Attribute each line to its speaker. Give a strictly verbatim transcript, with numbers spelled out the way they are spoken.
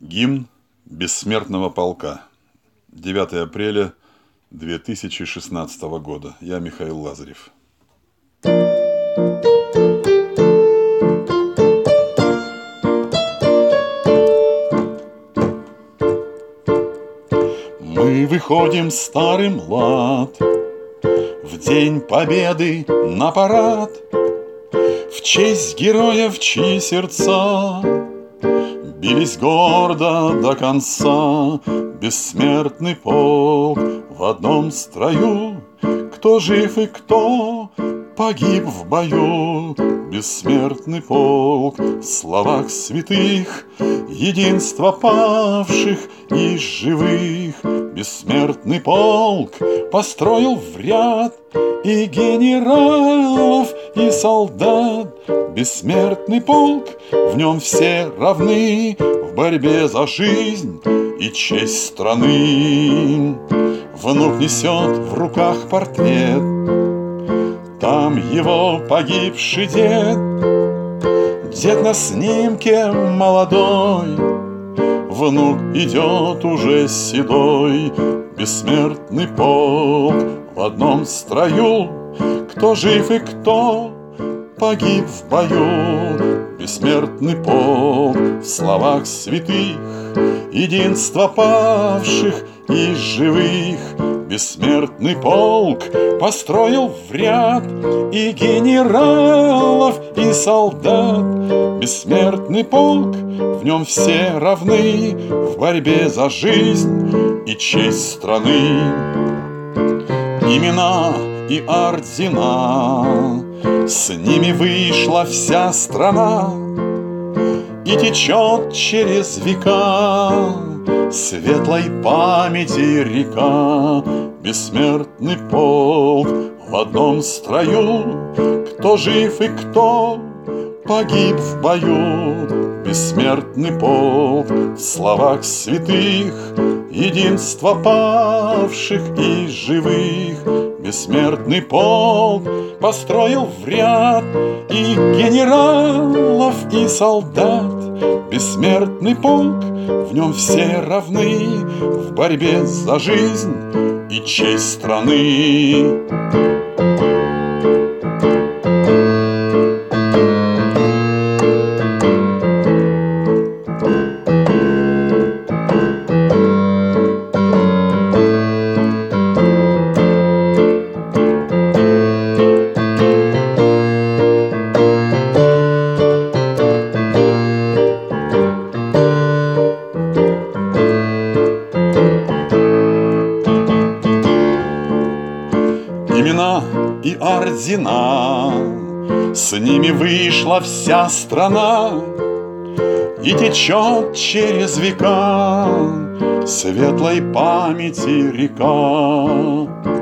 Speaker 1: Гимн Бессмертного полка. девятое апреля две тысячи шестнадцатого года. Я Михаил Лазарев. Мы выходим старый млад в день победы на парад, в честь героев, чьи сердца бились гордо до конца. Бессмертный полк в одном строю, кто жив и кто погиб в бою. Бессмертный полк в словах святых, единство павших и живых. Бессмертный полк построил в ряд и генералов, и солдат. Бессмертный полк, в нем все равны в борьбе за жизнь и честь страны. Внук несет в руках портрет, там его погибший дед. Дед на снимке молодой, внук идет уже седой. Бессмертный полк в одном строю, кто жив и кто погиб в бою. Бессмертный полк в словах святых, единство павших и живых. Бессмертный полк построил в ряд и генералов, и солдат. Бессмертный полк, в нем все равны в борьбе за жизнь и честь страны. Имена и ордена, с ними вышла вся страна, и течет через века светлой памяти река. Бессмертный полк в одном строю, кто жив и кто погиб в бою. Бессмертный полк в словах святых, единство павших и живых. Бессмертный полк построил в ряд и генералов, и солдат. Бессмертный полк, в нем все равны в борьбе за жизнь и честь страны. Имена и ордена, с ними вышла вся страна, и течет через века светлой памяти река.